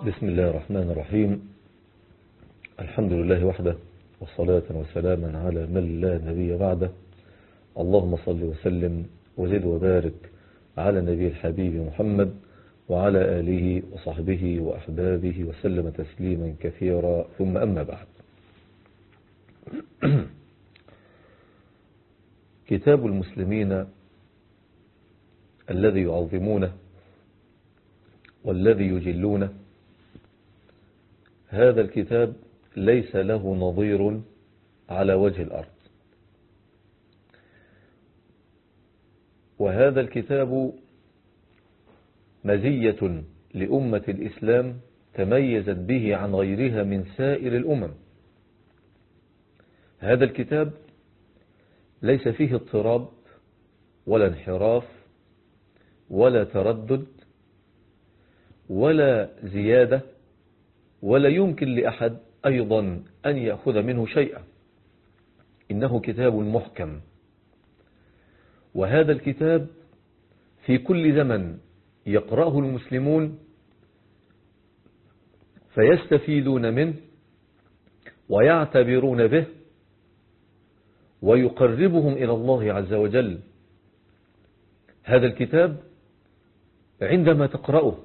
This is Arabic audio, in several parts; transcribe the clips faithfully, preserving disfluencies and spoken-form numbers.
بسم الله الرحمن الرحيم. الحمد لله وحده، والصلاة وسلاما على من لا نبي بعده. اللهم صل وسلم وزد وبارك على نبي الحبيب محمد وعلى آله وصحبه وأحبابه وسلم تسليما كثيرا، ثم أما بعد. كتاب المسلمين الذي يعظمونه والذي يجلونه، هذا الكتاب ليس له نظير على وجه الأرض. وهذا الكتاب مزية لأمة الإسلام تميزت به عن غيرها من سائر الأمم. هذا الكتاب ليس فيه اضطراب ولا انحراف ولا تردد ولا زيادة، ولا يمكن لأحد أيضا أن يأخذ منه شيئا. إنه كتاب محكم، وهذا الكتاب في كل زمن يقرأه المسلمون فيستفيدون منه ويعتبرون به ويقربهم إلى الله عز وجل. هذا الكتاب عندما تقرأه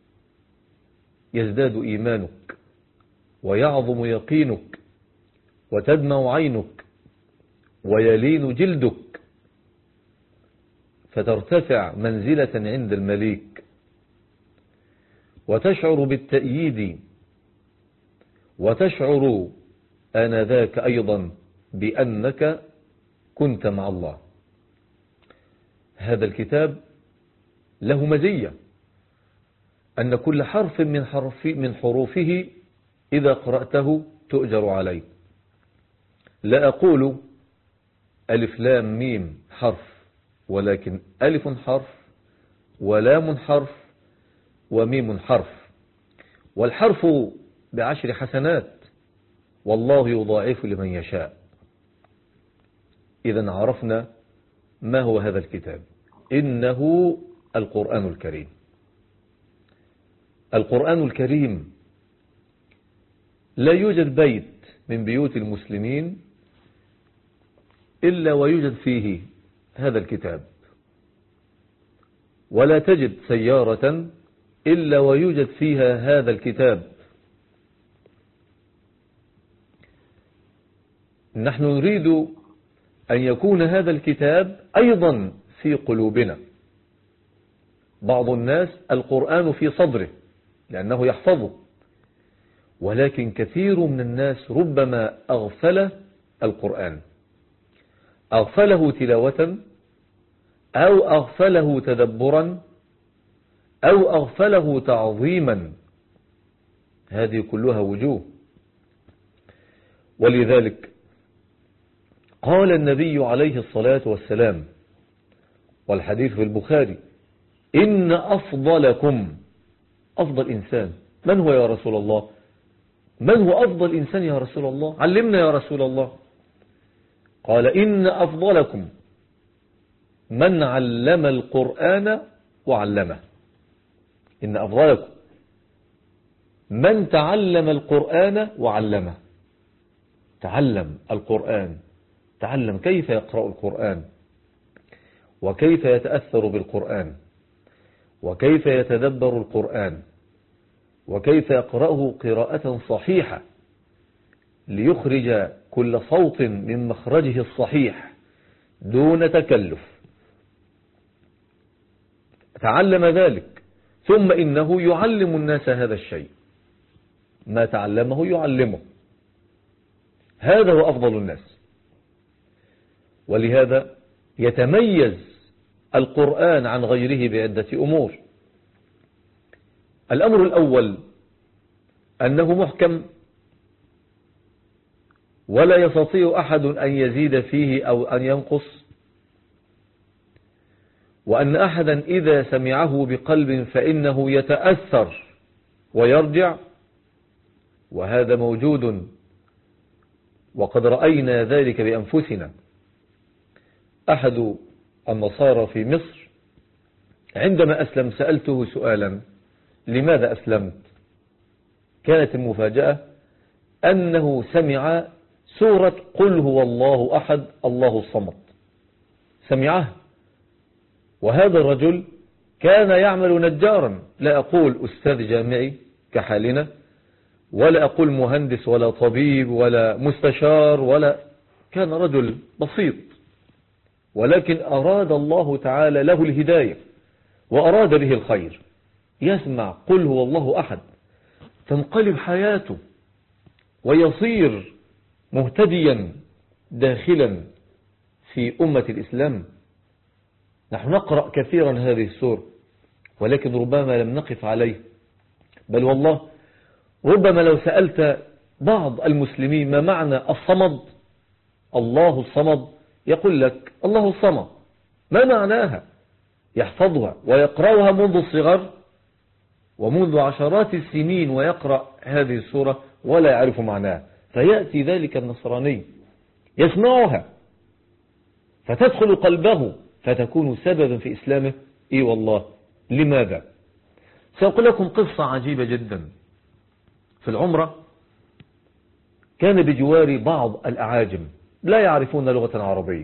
يزداد إيمانك ويعظم يقينك وتدمع عينك ويلين جلدك، فترتفع منزلة عند المليك، وتشعر بالتأييد، وتشعر آنذاك أيضا بأنك كنت مع الله. هذا الكتاب له مزية أن كل حرف من, حرف من حروفه إذا قرأته تؤجر عليه. لا أقول ألف لام ميم حرف، ولكن ألف حرف ولام حرف وميم حرف، والحرف بعشر حسنات، والله يضاعف لمن يشاء. إذن عرفنا ما هو هذا الكتاب. إنه القرآن الكريم. القرآن الكريم لا يوجد بيت من بيوت المسلمين إلا ويوجد فيه هذا الكتاب، ولا تجد سيارة إلا ويوجد فيها هذا الكتاب. نحن نريد أن يكون هذا الكتاب أيضا في قلوبنا. بعض الناس القرآن في صدره لأنه يحفظه، ولكن كثير من الناس ربما أغفل القرآن، أغفله تلاوة أو أغفله تدبرا أو أغفله تعظيما. هذه كلها وجوه. ولذلك قال النبي عليه الصلاة والسلام، والحديث في البخاري: إن أفضلكم، أفضل إنسان من هو يا رسول الله؟ من هو أفضل إنسان يا رسول الله؟ علمنا يا رسول الله. قال: إن أفضلكم من علم القرآن وعلمه. إن أفضلكم من تعلم القرآن وعلمه. تعلم القرآن، تعلم كيف يقرأ القرآن، وكيف يتأثر بالقرآن، وكيف يتدبر القرآن، وكيف يقرأه قراءة صحيحة ليخرج كل صوت من مخرجه الصحيح دون تكلف. تعلم ذلك، ثم إنه يعلم الناس هذا الشيء. ما تعلمه يعلمه. هذا هو أفضل الناس. ولهذا يتميز القرآن عن غيره بعدة أمور. الأمر الأول أنه محكم، ولا يستطيع أحد أن يزيد فيه أو أن ينقص، وأن أحدا إذا سمعه بقلب فإنه يتأثر ويرجع، وهذا موجود وقد رأينا ذلك بأنفسنا. أحد النصارى في مصر عندما أسلم سألته سؤالا: لماذا أسلمت؟ كانت المفاجأة أنه سمع سورة قل هو الله أحد الله الصمد، سمعها. وهذا الرجل كان يعمل نجارا، لا أقول أستاذ جامعي كحالنا، ولا أقول مهندس ولا طبيب ولا مستشار، ولا كان رجل بسيط، ولكن أراد الله تعالى له الهداية وأراد به الخير. يسمع قل هو الله أحد تنقلب حياته ويصير مهتديا داخلا في أمة الإسلام. نحن نقرأ كثيرا هذه السورة، ولكن ربما لم نقف عليه. بل والله ربما لو سألت بعض المسلمين ما معنى الصمد، الله الصمد، يقول لك الله الصمد، ما معناها؟ يحفظها ويقرأها منذ الصغر ومنذ عشرات السنين ويقرأ هذه السورة ولا يعرف معناها. فيأتي ذلك النصراني يسمعها فتدخل قلبه فتكون سببا في إسلامه. إيه والله. لماذا؟ سأقول لكم قصة عجيبة جدا. في العمرة كان بجواري بعض الأعاجم لا يعرفون لغة عربية.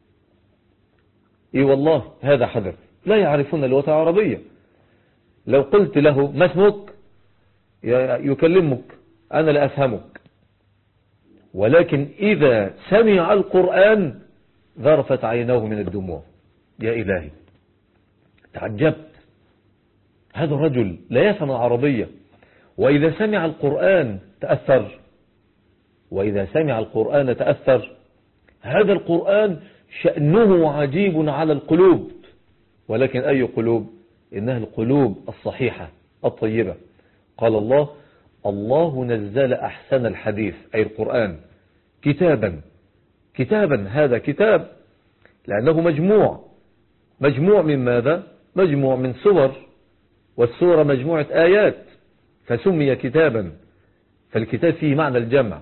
إيه والله هذا حدث، لا يعرفون اللغة العربية. لو قلت له ما اسمك يكلمك، أنا لا أفهمك. ولكن إذا سمع القرآن ذرفت عيناه من الدموع. يا إلهي، تعجبت، هذا الرجل لا يفهم العربية، وإذا سمع القرآن تأثر، وإذا سمع القرآن تأثر. هذا القرآن شأنه عجيب على القلوب، ولكن أي قلوب؟ إنها القلوب الصحيحة الطيبة. قال الله: الله نزل أحسن الحديث، أي القرآن، كتابا. كتابا، هذا كتاب لأنه مجموع. مجموع من ماذا؟ مجموع من سور، والسورة مجموعة آيات، فسمي كتابا. فالكتاب فيه معنى الجمع.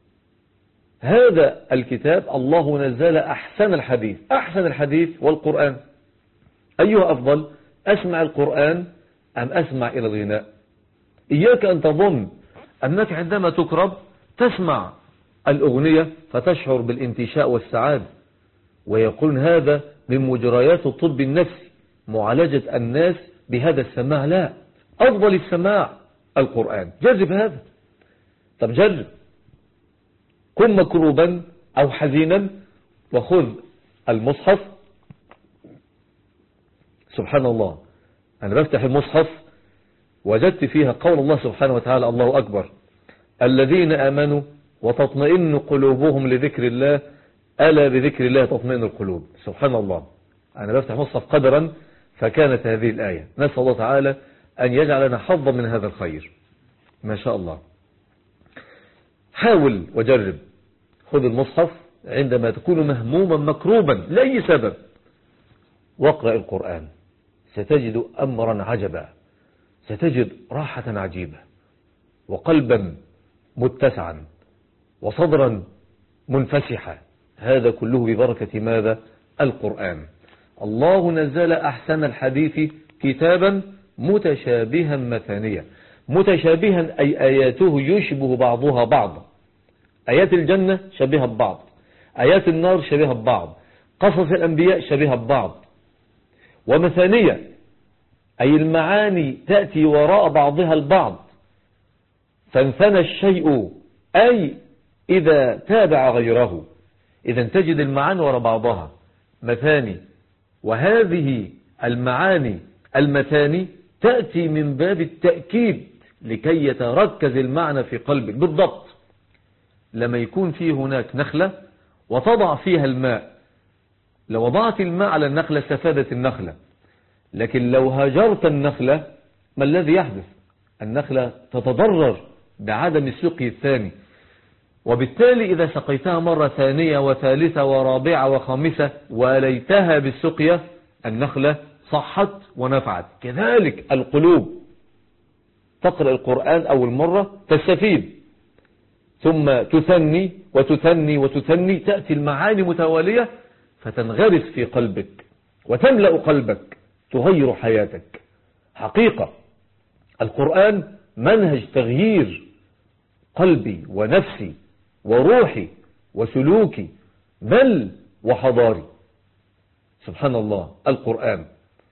هذا الكتاب الله نزل أحسن الحديث. أحسن الحديث والقرآن، أيها أفضل؟ أسمع القرآن أم أسمع إلى الغناء؟ إياك أن تظن أنك عندما تكرب تسمع الأغنية فتشعر بالانتشاء والسعادة، ويقولون هذا من مجريات الطب النفسي، معالجة الناس بهذا السماع. لا، أفضل السماع القرآن. جرب هذا. طب جرب، كن مكروبا أو حزينا وخذ المصحف. سبحان الله، أنا بفتح المصحف وجدت فيها قول الله سبحانه وتعالى: الله أكبر، الذين آمنوا وتطمئن قلوبهم لذكر الله، ألا بذكر الله تطمئن القلوب. سبحان الله، أنا بفتح مصحف قدرا فكانت هذه الآية. نسأل الله تعالى أن يجعلنا حظا من هذا الخير. ما شاء الله. حاول وجرب، خذ المصحف عندما تكون مهموما مكروبا لأي سبب واقرأ القرآن، ستجد أمرا عجبا، ستجد راحة عجيبة وقلبا متسعا وصدرا منفسحا. هذا كله ببركة ماذا؟ القرآن. الله نزل أحسن الحديث كتابا متشابها مثانيا. متشابها أي آياته يشبه بعضها بعضا. آيات الجنة شبيهة ببعض، آيات النار شبيهة ببعض، قصص الأنبياء شبيهة ببعض. ومثانية أي المعاني تأتي وراء بعضها البعض، فانثنى الشيء أي إذا تابع غيره. إذا تجد المعاني وراء بعضها مثاني، وهذه المعاني المثاني تأتي من باب التأكيد لكي يتركز المعنى في قلبك. بالضبط لما يكون فيه هناك نخلة وتضع فيها الماء، لو وضعت الماء على النخلة استفادت النخلة، لكن لو هجرت النخلة ما الذي يحدث؟ النخلة تتضرر بعدم السقي الثاني، وبالتالي إذا سقيتها مرة ثانية وثالثة ورابعة وخامسة وليتها بالسقية النخلة صحت ونفعت. كذلك القلوب، تقرأ القرآن أول مرة تستفيد، ثم تثني وتثني وتثني، تأتي المعاني متوالية فتنغرس في قلبك وتملأ قلبك، تغير حياتك. حقيقة القرآن منهج تغيير قلبي ونفسي وروحي وسلوكي بل وحضاري. سبحان الله، القرآن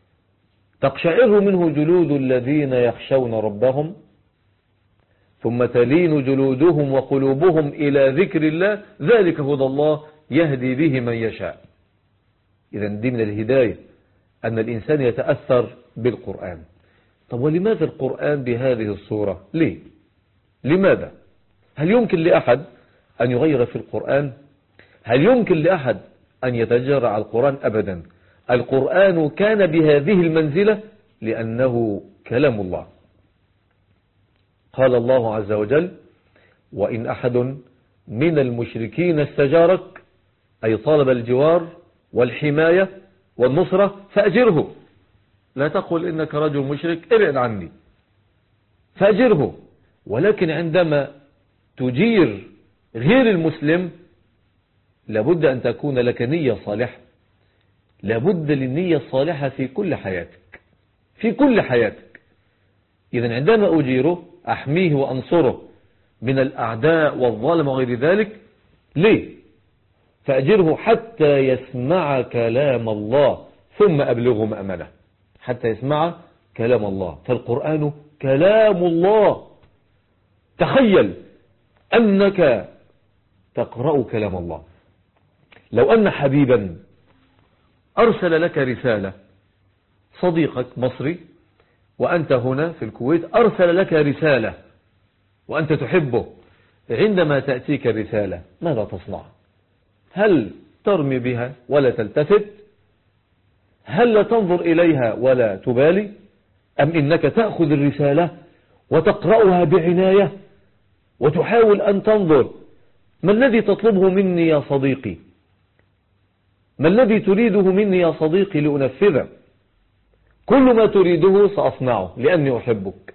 تقشعر منه جلود الذين يخشون ربهم ثم تلين جلودهم وقلوبهم إلى ذكر الله ذلك هدى الله يهدي به من يشاء. إذا دي من الهداية أن الإنسان يتأثر بالقرآن. طب ولماذا القرآن بهذه الصورة؟ ليه؟ لماذا؟ هل يمكن لأحد أن يغير في القرآن؟ هل يمكن لأحد أن يتجرع على القرآن؟ أبدا. القرآن كان بهذه المنزلة لأنه كلام الله. قال الله عز وجل: وإن أحد من المشركين استجارك، أي طالب الجوار والحماية والنصرة، فأجره. لا تقل إنك رجل مشرك ابعد عني، فأجره. ولكن عندما تجير غير المسلم لابد أن تكون لك نية صالحة. لابد للنية الصالحة في كل حياتك، في كل حياتك. إذن عندما أجيره أحميه وأنصره من الأعداء والظالم وغير ذلك. ليه؟ فأجره حتى يسمع كلام الله ثم أبلغه مأمنه. حتى يسمع كلام الله، فالقرآن كلام الله. تخيل أنك تقرأ كلام الله. لو أن حبيبا أرسل لك رسالة، صديقك مصري وأنت هنا في الكويت أرسل لك رسالة وأنت تحبه، عندما تأتيك الرسالة ماذا تصنع؟ هل ترمي بها ولا تلتفت؟ هل لا تنظر إليها ولا تبالي؟ أم إنك تأخذ الرسالة وتقرأها بعناية وتحاول أن تنظر ما الذي تطلبه مني يا صديقي؟ ما الذي تريده مني يا صديقي لأنفذه؟ كل ما تريده سأصنعه لأني أحبك.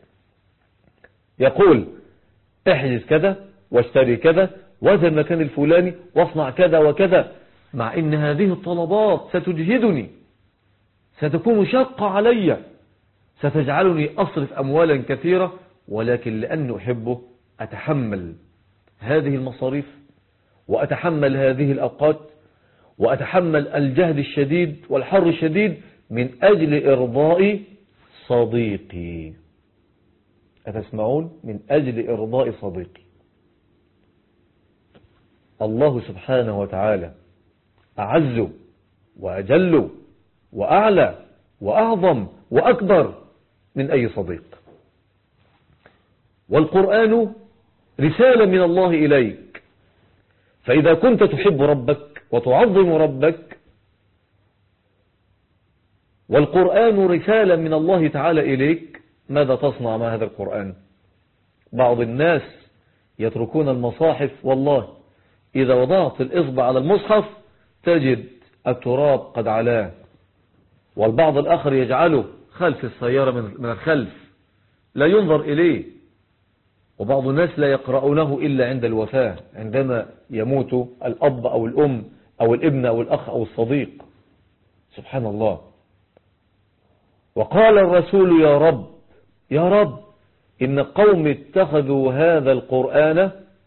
يقول احجز كذا واشتري كذا وذا المكان الفلاني واصنع كذا وكذا، مع إن هذه الطلبات ستجهدني، ستكون شاقة علي، ستجعلني أصرف أموالا كثيرة، ولكن لأني أحبه أتحمل هذه المصاريف وأتحمل هذه الأوقات وأتحمل الجهد الشديد والحر الشديد من أجل إرضاء صديقي. أتسمعون؟ من أجل إرضاء صديقي. الله سبحانه وتعالى أعز وأجل وأعلى وأعظم وأكبر من أي صديق. والقرآن رسالة من الله إليك، فإذا كنت تحب ربك وتعظم ربك، والقرآن رسالة من الله تعالى إليك، ماذا تصنع مع هذا القرآن؟ بعض الناس يتركون المصاحف، والله إذا وضعت الإصبع على المصحف تجد التراب قد علاه، والبعض الآخر يجعله خلف السيارة من الخلف لا ينظر إليه. وبعض الناس لا يقرؤونه إلا عند الوفاة، عندما يموت الأب أو الأم أو الابن أو الأخ أو الصديق. سبحان الله. وقال الرسول: يا رب يا رب إن قوم اتخذوا هذا القرآن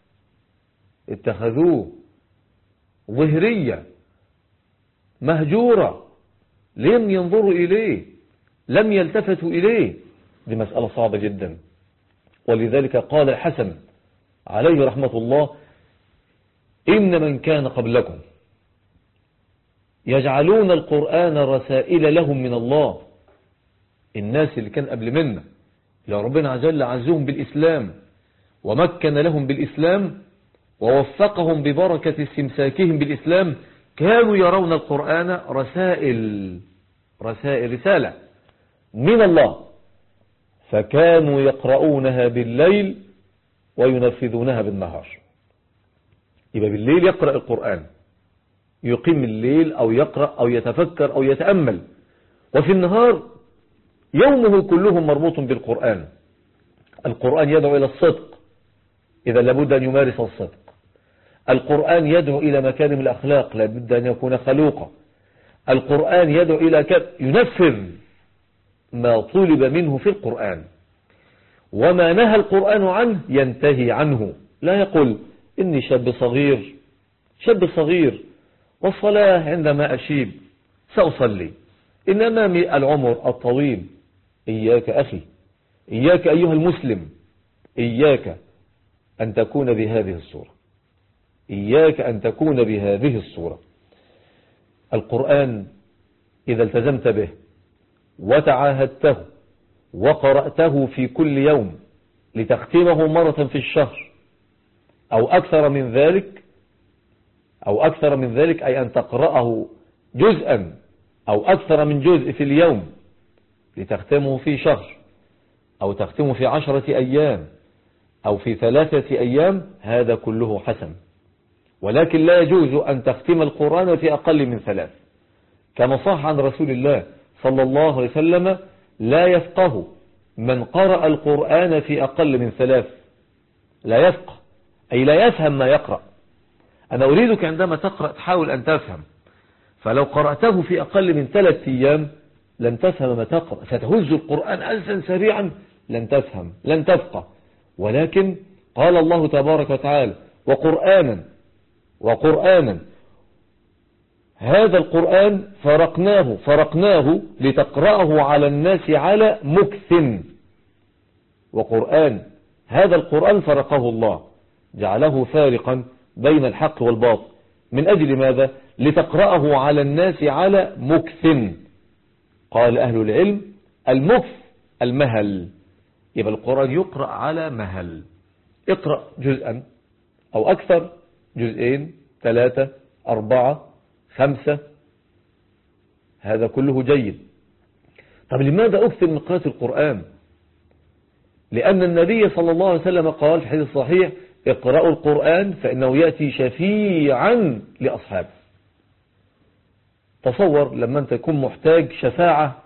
اتخذوه ظهرية مهجورة، لم ينظروا إليه، لم يلتفتوا إليه. دي مسألة صعبة جدا. ولذلك قال الحسن عليه رحمة الله: إن من كان قبلكم يجعلون القرآن رسائل لهم من الله. الناس اللي كان قبل منا، اللي ربنا عز وجل عزهم بالإسلام ومكن لهم بالإسلام ووفقهم ببركة استمساكهم بالإسلام، كانوا يرون القرآن رسائل رسائل رسالة من الله، فكانوا يقرؤونها بالليل وينفذونها بالنهار. يبقى بالليل يقرأ القرآن، يقيم الليل أو يقرأ أو يتفكر أو يتأمل، وفي النهار يومه كله مربوط بالقرآن. القرآن يدعو إلى الصدق، إذا لابد أن يمارس الصدق. القرآن يدعو إلى مكارم الأخلاق، لابد أن يكون خلوقا. القرآن يدعو إلى كذا، ينفذ ما طلب منه في القرآن. وما نهى القرآن عنه ينتهي عنه. لا يقول إني شاب صغير شاب صغير والصلاة عندما أشيب سأصلي، إن أمامي العمر الطويل. إياك أخي، إياك أيها المسلم، إياك أن تكون بهذه الصورة، إياك أن تكون بهذه الصورة. القرآن إذا التزمت به وتعاهدته وقرأته في كل يوم لتختمه مرة في الشهر أو أكثر من ذلك، أو أكثر من ذلك أي أن تقرأه جزءا أو أكثر من جزء في اليوم لتختمه في شهر أو تختمه في عشرة أيام أو في ثلاثة أيام، هذا كله حسن. ولكن لا يجوز أن تختم القرآن في أقل من ثلاث، كما صح عن رسول الله صلى الله عليه وسلم: لا يفقه من قرأ القرآن في أقل من ثلاث. لا يفقه أي لا يفهم ما يقرأ. أنا أريدك عندما تقرأ تحاول أن تفهم، فلو قرأته في أقل من ثلاث أيام لن تفهم ما تقرأ، ستهز القرآن ألسا سريعا، لن تفهم لن تفقه. ولكن قال الله تبارك وتعالى: وقرآنا وقرآنا هذا القرآن فرقناه فرقناه لتقرأه على الناس على مكث. وقرآن هذا القرآن فرقه الله، جعله فارقا بين الحق والباطل. من أجل ماذا؟ لتقرأه على الناس على مكث. قال أهل العلم: المكث المهل، يبقى القرآن يقرأ على مهل. اقرأ جزءا أو أكثر، جزئين ثلاثة أربعة خمسة، هذا كله جيد. طب لماذا أكثر من قراءة القرآن؟ لأن النبي صلى الله عليه وسلم قال في حديث صحيح: اقرأوا القرآن فإنه يأتي شفيعا لأصحابه. تصور لما أنت تكون محتاج شفاعة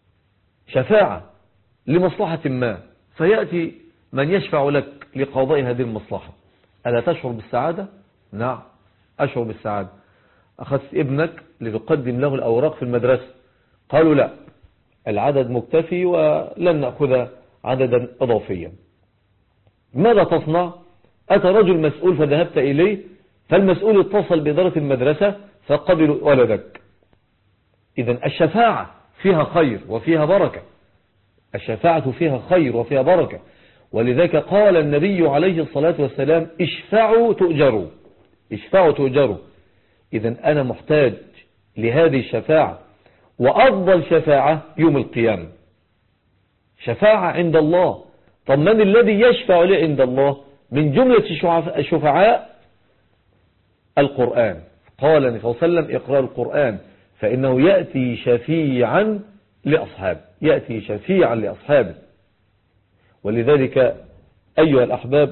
شفاعة لمصلحة ما، فيأتي من يشفع لك لقضاء هذه المصلحة، ألا تشعر بالسعادة؟ نعم أشعر بالسعادة. أخذت ابنك لتقدم له الأوراق في المدرسة، قالوا لا، العدد مكتفي ولن نأخذ عددا إضافيا. ماذا تصنع؟ أتى رجل مسؤول فذهبت إليه، فالمسؤول اتصل بإدارة المدرسة فقبلوا ولدك. إذن الشفاعة فيها خير وفيها بركة، الشفاعة فيها خير وفيها بركة. ولذلك قال النبي عليه الصلاة والسلام: اشفعوا تؤجروا، اشفعوا تؤجروا. إذن أنا محتاج لهذه الشفاعة، وأفضل شفاعة يوم القيامة، شفاعة عند الله. طب من الذي يشفع لي عند الله؟ من جملة الشفعاء القرآن. قال النبي صلى الله عليه وسلم: اقرأوا القرآن فإنه يأتي شفيعا لأصحابه، يأتي شفيعا لأصحابه. ولذلك أيها الأحباب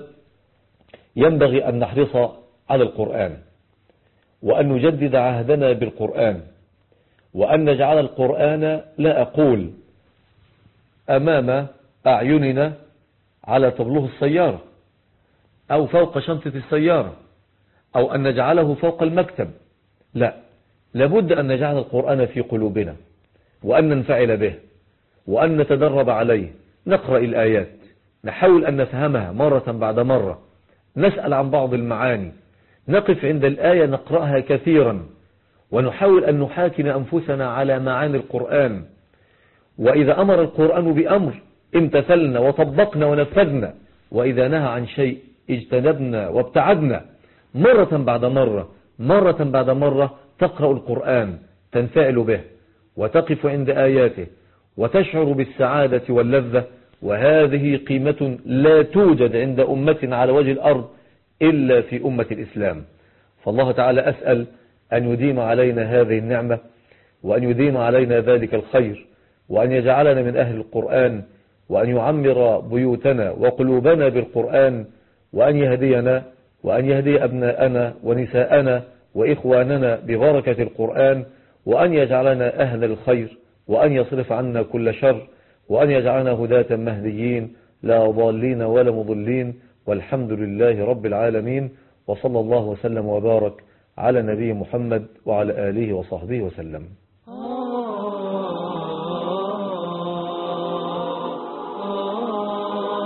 ينبغي أن نحرص على القرآن، وأن نجدد عهدنا بالقرآن، وأن نجعل القرآن، لا أقول أمام أعيننا على طبلوه السيارة أو فوق شنطة السيارة، أو أن نجعله فوق المكتب، لا، لابد أن نجعل القرآن في قلوبنا، وأن ننفعل به، وأن نتدرب عليه، نقرأ الآيات، نحاول أن نفهمها مرة بعد مرة، نسأل عن بعض المعاني، نقف عند الآية نقرأها كثيرا، ونحاول أن نحاكم أنفسنا على معاني القرآن. وإذا أمر القرآن بأمر امتثلنا وطبقنا ونفذنا، وإذا نهى عن شيء اجتنبنا وابتعدنا. مرة بعد مرة مرة بعد مرة تقرأ القرآن، تنفعل به، وتقف عند آياته، وتشعر بالسعادة واللذة. وهذه قيمة لا توجد عند أمة على وجه الأرض إلا في أمة الإسلام. فالله تعالى أسأل أن يديم علينا هذه النعمة، وأن يديم علينا ذلك الخير، وأن يجعلنا من أهل القرآن، وأن يعمر بيوتنا وقلوبنا بالقرآن، وأن يهدينا وأن يهدي أبناءنا ونساءنا وإخواننا ببركة القرآن، وأن يجعلنا أهل الخير، وأن يصرف عنا كل شر، وأن يجعلنا هداة مهديين لا ضالين ولا مضلين. والحمد لله رب العالمين، وصلى الله وسلم وبارك على نبي محمد وعلى آله وصحبه وسلم.